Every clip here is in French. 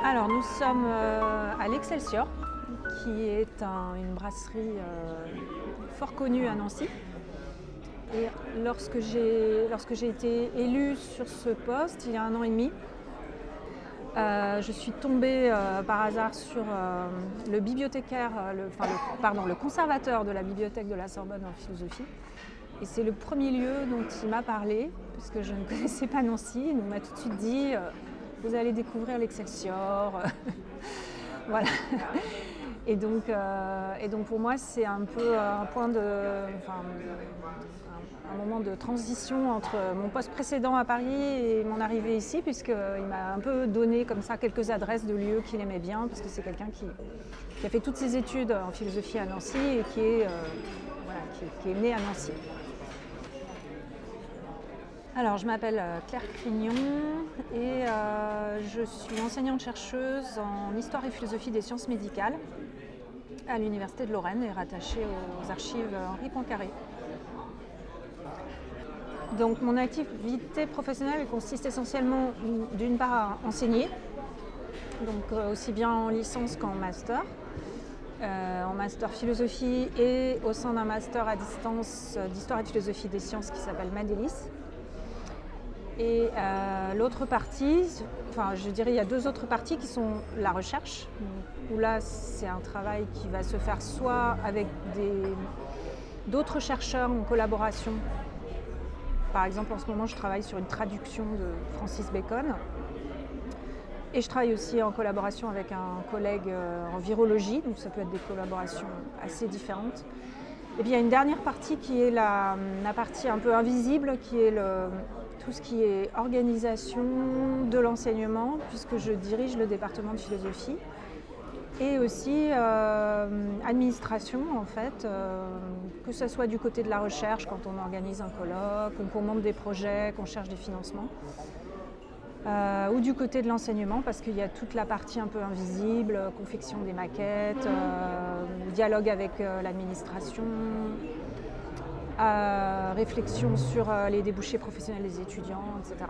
Alors nous sommes à l'Excelsior, qui est une brasserie fort connue à Nancy. Et lorsque j'ai été élue sur ce poste, il y a 1 an et demi, je suis tombée par hasard sur le bibliothécaire, le conservateur de la bibliothèque de la Sorbonne en philosophie. Et c'est le premier lieu dont il m'a parlé, puisque je ne connaissais pas Nancy. Il m'a tout de suite dit vous allez découvrir l'Excelsior. Voilà. Et donc pour moi, c'est un peu un moment de transition entre mon poste précédent à Paris et mon arrivée ici, puisqu'il m'a un peu donné comme ça quelques adresses de lieux qu'il aimait bien, parce que c'est quelqu'un qui a fait toutes ses études en philosophie à Nancy et qui est né à Nancy. Alors, je m'appelle Claire Crignon et je suis enseignante-chercheuse en histoire et philosophie des sciences médicales à l'Université de Lorraine et rattachée aux archives Henri Poincaré. Donc, mon activité professionnelle consiste essentiellement, d'une part, à enseigner, donc aussi bien en licence qu'en master. En master philosophie et au sein d'un master à distance d'histoire et de philosophie des sciences qui s'appelle Madélis. Et l'autre partie, je dirais il y a 2 autres parties qui sont la recherche, où là c'est un travail qui va se faire soit avec d'autres chercheurs en collaboration. Par exemple, en ce moment, je travaille sur une traduction de Francis Bacon. Et je travaille aussi en collaboration avec un collègue en virologie, donc ça peut être des collaborations assez différentes. Et puis il y a une dernière partie qui est la partie un peu invisible, qui est tout ce qui est organisation de l'enseignement, puisque je dirige le département de philosophie, et aussi administration en fait, que ce soit du côté de la recherche quand on organise un colloque, qu'on monte des projets, qu'on cherche des financements, ou du côté de l'enseignement, parce qu'il y a toute la partie un peu invisible, confection des maquettes, dialogue avec l'administration, réflexion sur les débouchés professionnels des étudiants, etc.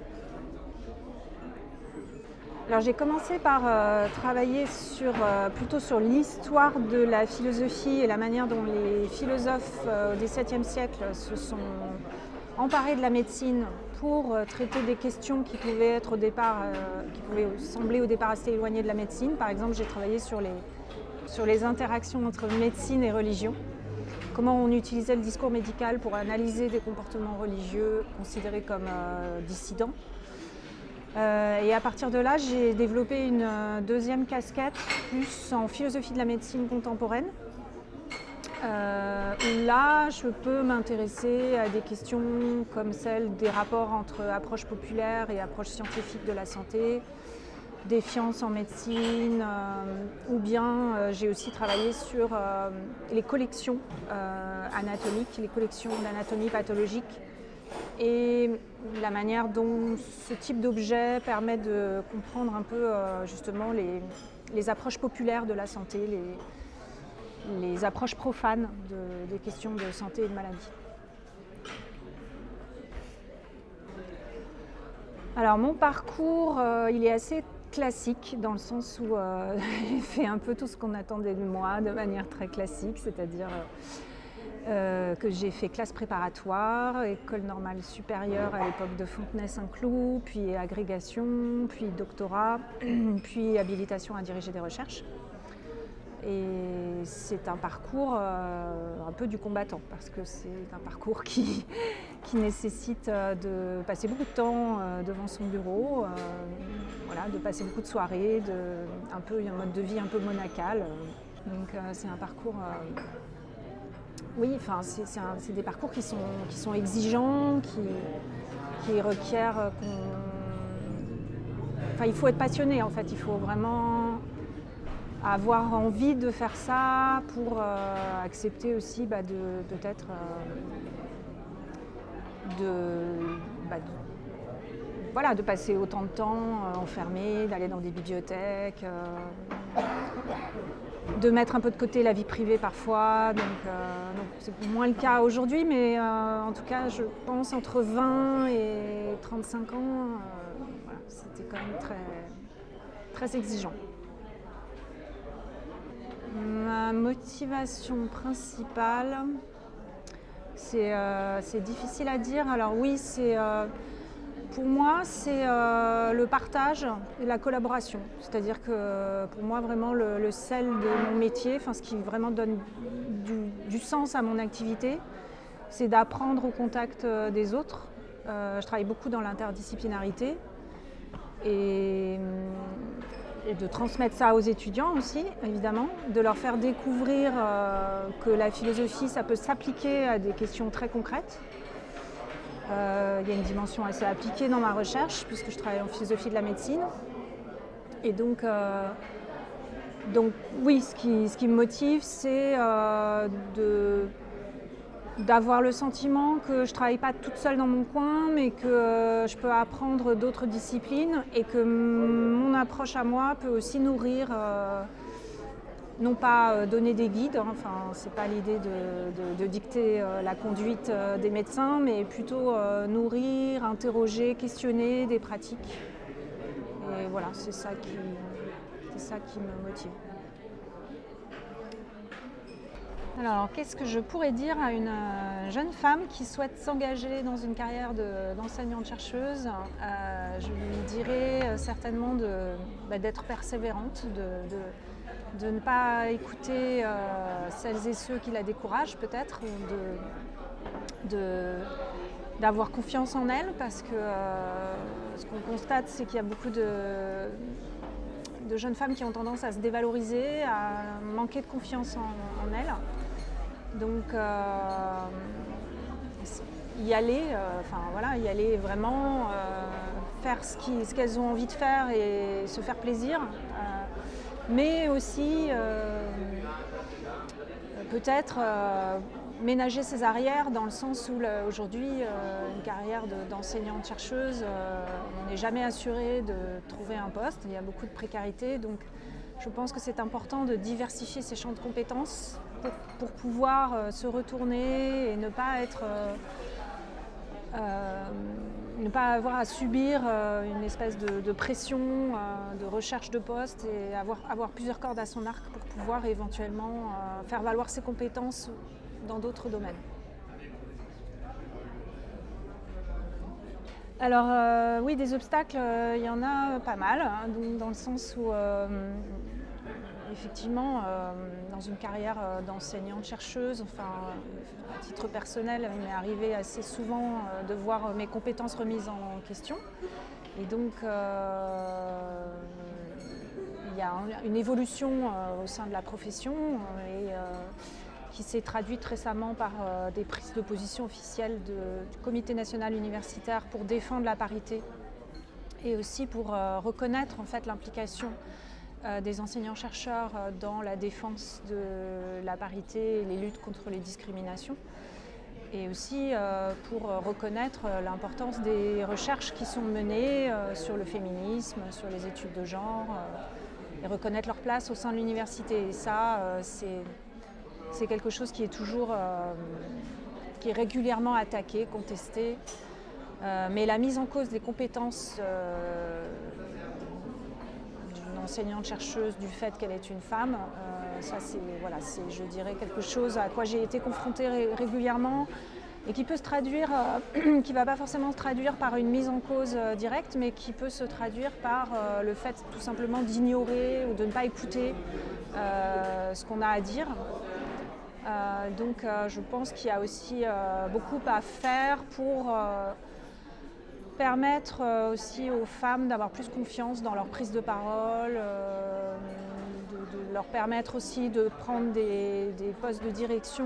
Alors j'ai commencé par travailler plutôt sur l'histoire de la philosophie et la manière dont les philosophes au XVIIe siècle se sont emparés de la médecine pour traiter des questions qui pouvaient sembler au départ assez éloignées de la médecine. Par exemple, j'ai travaillé sur les interactions entre médecine et religion. Comment on utilisait le discours médical pour analyser des comportements religieux considérés comme dissidents. Et à partir de là, j'ai développé une deuxième casquette, plus en philosophie de la médecine contemporaine, où là, je peux m'intéresser à des questions comme celle des rapports entre approche populaire et approche scientifique de la santé, des sciences en médecine, ou bien j'ai aussi travaillé sur les collections anatomiques, les collections d'anatomie pathologique et la manière dont ce type d'objet permet de comprendre un peu justement les approches populaires de la santé, les approches profanes des questions de santé et de maladie. Alors mon parcours, il est assez classique dans le sens où j'ai fait un peu tout ce qu'on attendait de moi de manière très classique, c'est-à-dire que j'ai fait classe préparatoire, école normale supérieure à l'époque de Fontenay-Saint-Cloud, puis agrégation, puis doctorat, puis habilitation à diriger des recherches. Et c'est un parcours un peu du combattant, parce que c'est un parcours qui nécessite de passer beaucoup de temps devant son bureau, de passer beaucoup de soirées, un mode de vie un peu monacal. Donc c'est un parcours... c'est des parcours qui sont exigeants, qui requièrent il faut être passionné en fait, il faut vraiment avoir envie de faire ça pour accepter aussi de passer autant de temps enfermé, d'aller dans des bibliothèques, de mettre un peu de côté la vie privée parfois. Donc c'est moins le cas aujourd'hui, mais en tout cas je pense entre 20 et 35 ans, c'était quand même très exigeant. Ma motivation principale, c'est difficile à dire. Alors oui, pour moi, c'est le partage et la collaboration. C'est-à-dire que pour moi, vraiment, le sel de mon métier, ce qui vraiment donne du sens à mon activité, c'est d'apprendre au contact des autres. Je travaille beaucoup dans l'interdisciplinarité et de transmettre ça aux étudiants aussi, évidemment, de leur faire découvrir que la philosophie, ça peut s'appliquer à des questions très concrètes. Il y a une dimension assez appliquée dans ma recherche, puisque je travaille en philosophie de la médecine. Et donc oui, ce qui me motive, c'est d'avoir le sentiment que je ne travaille pas toute seule dans mon coin, mais que je peux apprendre d'autres disciplines et que mon approche à moi peut aussi nourrir, non pas donner des guides, c'est pas l'idée de dicter la conduite des médecins, mais plutôt nourrir, interroger, questionner des pratiques. Et voilà, c'est ça qui me motive. Alors, qu'est-ce que je pourrais dire à une jeune femme qui souhaite s'engager dans une carrière d'enseignante-chercheuse? Je lui dirais certainement d'être persévérante, de ne pas écouter celles et ceux qui la découragent peut-être, ou d'avoir confiance en elle, parce que ce qu'on constate, c'est qu'il y a beaucoup de jeunes femmes qui ont tendance à se dévaloriser, à manquer de confiance en elles. Donc y aller vraiment, faire ce qu'elles ont envie de faire et se faire plaisir, mais aussi peut-être ménager ses arrières, dans le sens où aujourd'hui une carrière d'enseignante-chercheuse, on n'est jamais assuré de trouver un poste, il y a beaucoup de précarité, donc je pense que c'est important de diversifier ses champs de compétences pour pouvoir se retourner et ne pas avoir à subir une espèce de pression de recherche de poste, et avoir plusieurs cordes à son arc pour pouvoir éventuellement faire valoir ses compétences dans d'autres domaines. Alors oui, des obstacles, il y en a pas mal, dans le sens où effectivement, dans une carrière d'enseignante-chercheuse, à titre personnel, il m'est arrivé assez souvent de voir mes compétences remises en question. Et donc, il y a une évolution au sein de la profession qui s'est traduite récemment par des prises de position officielles du Comité national universitaire pour défendre la parité, et aussi pour reconnaître en fait l'implication des enseignants-chercheurs dans la défense de la parité et les luttes contre les discriminations, et aussi pour reconnaître l'importance des recherches qui sont menées sur le féminisme, sur les études de genre, et reconnaître leur place au sein de l'université. Et ça, c'est quelque chose qui est qui est régulièrement attaqué, contesté, mais la mise en cause des compétences enseignante-chercheuse du fait qu'elle est une femme, ça c'est je dirais quelque chose à quoi j'ai été confrontée régulièrement, et qui peut se traduire, qui ne va pas forcément se traduire par une mise en cause directe, mais qui peut se traduire par le fait tout simplement d'ignorer ou de ne pas écouter ce qu'on a à dire. Donc je pense qu'il y a aussi beaucoup à faire pour permettre aussi aux femmes d'avoir plus confiance dans leur prise de parole, de leur permettre aussi de prendre des postes de direction.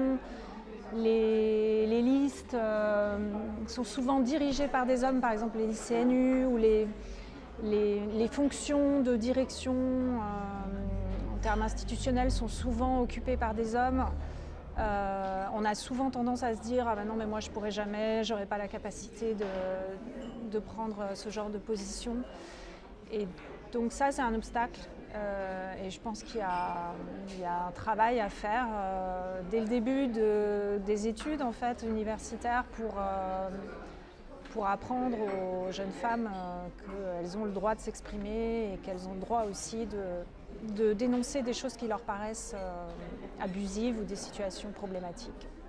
Les listes sont souvent dirigées par des hommes, par exemple les listes CNU, ou les fonctions de direction en termes institutionnels sont souvent occupées par des hommes. On a souvent tendance à se dire « Ah ben non, mais moi je pourrais jamais, j'aurais pas la capacité de prendre ce genre de position ». Et donc ça, c'est un obstacle. Et je pense qu'il y a un travail à faire dès le début des études en fait, universitaires pour apprendre aux jeunes femmes qu'elles ont le droit de s'exprimer et qu'elles ont le droit aussi de dénoncer des choses qui leur paraissent abusives ou des situations problématiques.